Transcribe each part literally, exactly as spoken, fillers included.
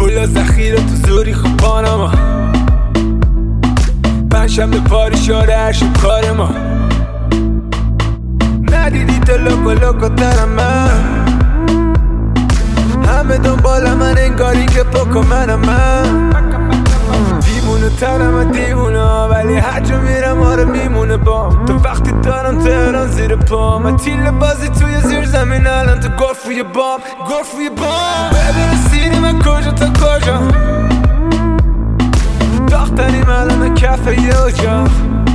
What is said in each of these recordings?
پول ذخیره تو زوری خوب پانما پنجشنبه پاری شاره هر شب کار ما ندیدی تو لوکو لوکو ترم من همه دنبال من انگاری که پوکو منم من دیمونه ترم دیمونه ولی هر جا میرم آره میمونه بام تو وقتی دارم تهران زیر پام من تیل بازی توی زیر زمین الان تو گرف روی بام گرف روی بام ببین سیری من کجا تا کجا داختریم الان کف یه جا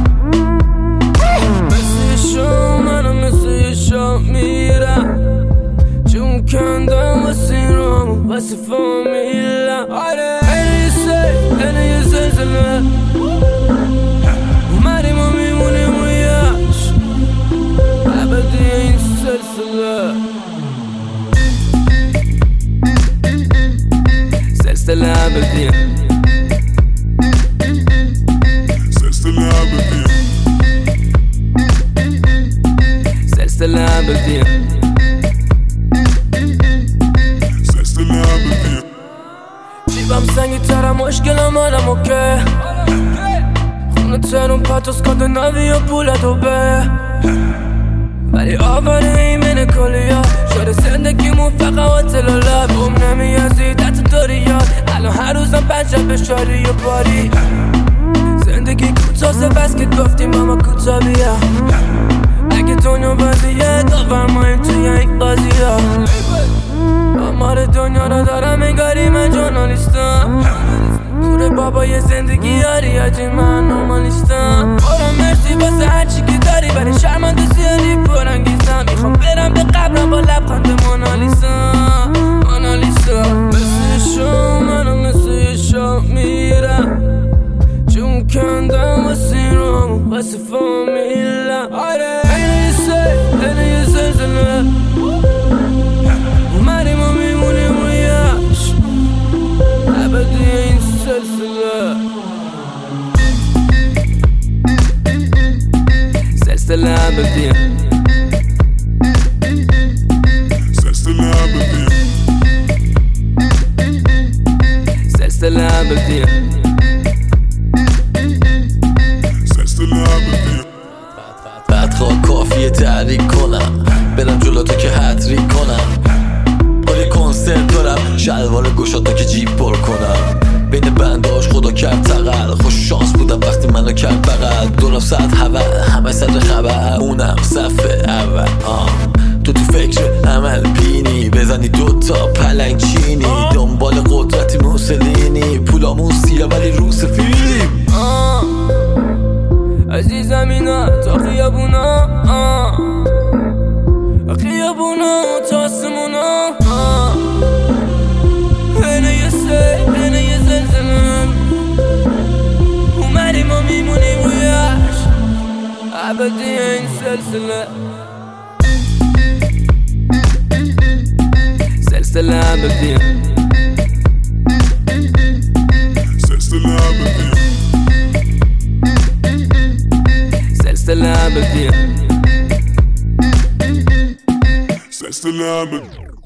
مثل شام منم مثل شام میرم جون کندم واسه این رامو واسه فامیلم آره اینه یه سیل اینه یه زلزله اومدیم و میمونیم و یش ابدی این سلسله سلسله ابدی سلسله ابدی سلسله ابدی سلسله ابدی جیبم سنگی ترم مشکلم حالم اوکه خونه ترون پاتوس کاندناوی و پولتو به ولی آواره ایمن کلیا شده زندگیمون فقط هتل و لب بوم نمیازی دت داریاد الان هر روزم پنجم شاری و باری زندگی کوتاسه بس که گفتیم ماما کوتا بیا اگه دنیا بازیه داورماییم توی این قاضی ها آمار دنیا رو دارم انگاری من جورنالیستم دور بابای زندگی یاری آجی من نورمالیستم برام مرسی واسه هرچی که داری ولی شرمنده زیادی پرانگیزم میخوام برم به قبرم با لبخند مونالیسا مونالیسا مثل شام منم مثل شام میرم جون کندم واسه این رامو واسه فامیلم آره اینه یه سیل اینه یه زلزله اومدیم و میمونیم و یش ابدی این سلسله سلسله ابدی سلسله ابدی سلسله ابدی سلسله ابدی بدخواه کافیه تحریک کنم برم جلوتو که هتریک کنم پلی کنسرت دارم شلوار گشاتا که جیب پر کنم بین بنداش خدا کرد تقل خوش شانس بودم وقتی منو کرد بغل دونم ساعت هول همه صدر خبر اونم صفحه اول آه. تو تو فکر عمل بینی بزنی دوتا پلنگ چینی دنبال قدرتی موسلینی پولامون سیه ولی رو سفید از این زمینا تا خیابونا خیابونا تا آسمونا اینه یه سیل اینه یه زلزله اومدیم و میمونیم و یش ابدی این سلسله سلسله ابدی سلسله ابدی سلسله ابدی سلسله ابدی